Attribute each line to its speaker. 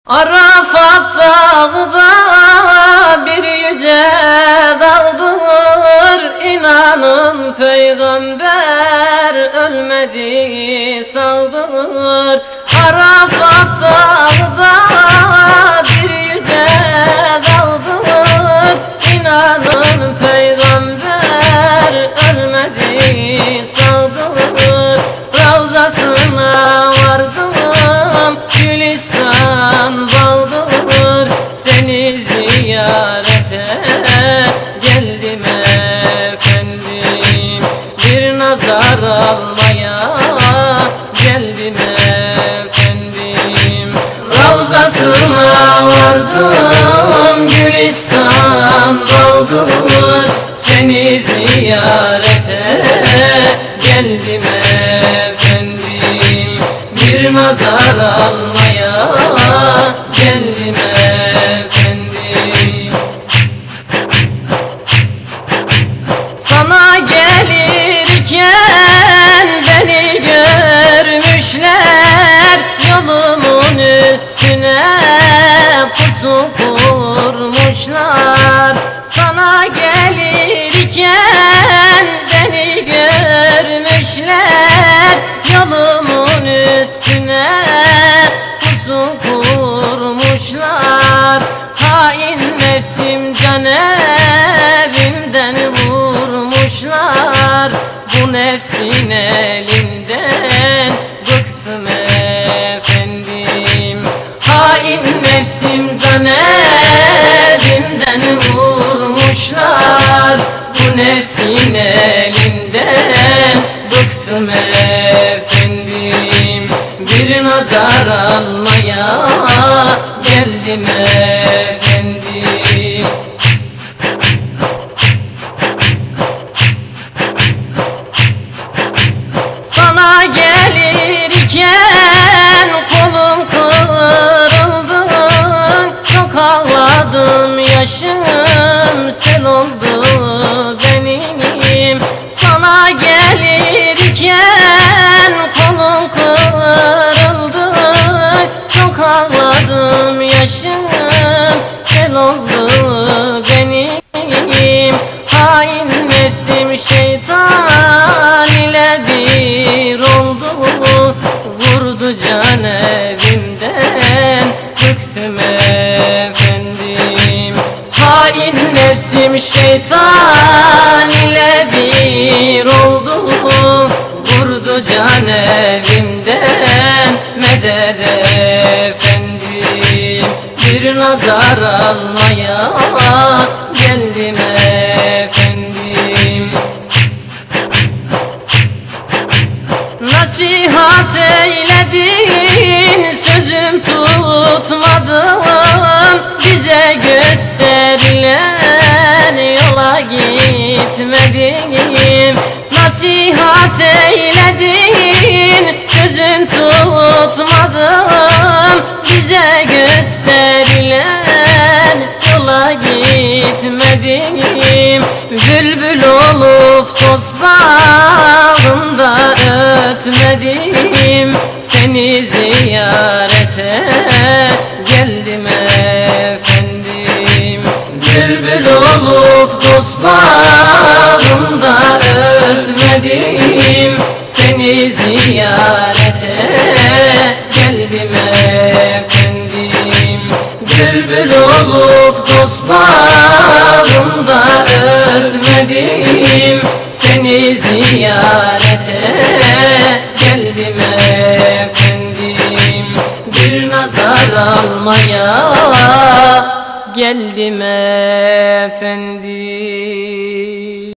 Speaker 1: Arafat dağda bir yüce dağdır, İnanın peygamber ölmedi sağdır. Arafat dağda bir yüce dağdır, İnanın peygamber ölmedi sağdır. Ravzasına vardım, Gülistan bağdır, seni ziyarete geldim efendim. Bir nazar almaya geldim efendim. Ravzasına vardım, Gülistan bağdır, seni ziyarete geldim efendim. Bir nazar almaya geldim efendim. Sana gelirken beni görmüşler, yolumun üstüne pusu kurmuşlar. Sana gelirken beni görmüşler, yolumun üstüne pusu kurmuşlar. Hain nefsim can evimden vurmuşlar, bu nefsin elinden bıktım efendim. Hain nefsim can evimden vurmuşlar, bu nefsin elinden bıktım efendim. Bir nazar almaya geldim efendim. Sana gelirken kolum kırıldı, çok ağladım, yaşım sel oldu benim. Sana gelirken kolum kırıldı, çok ağladım, yaşım sel oldu benim. Hain nefsim şeytan ile bir oldu, vurdu can evimden bıktım efendim. Hain nefsim şeytan ile bir oldu, vurdu can evimden medet efendim. Bir nazar almaya geldim efendim. Nasihat eyledin, sözüm tutmadım, bize gösterilen yola gitmedim. Nasihat eyledin, sözün tutmadım, bize gösterilen yola gitmedim. Bülbül olup toz bağında ötmedim, seni ziyarete geldim efendim. Bülbül olup toz bağında ötmedim, seni ziyarete geldim efendim. Bülbül olup dost bağımda ötmedim, seni ziyarete geldim efendim. Bir nazar almaya geldim efendim.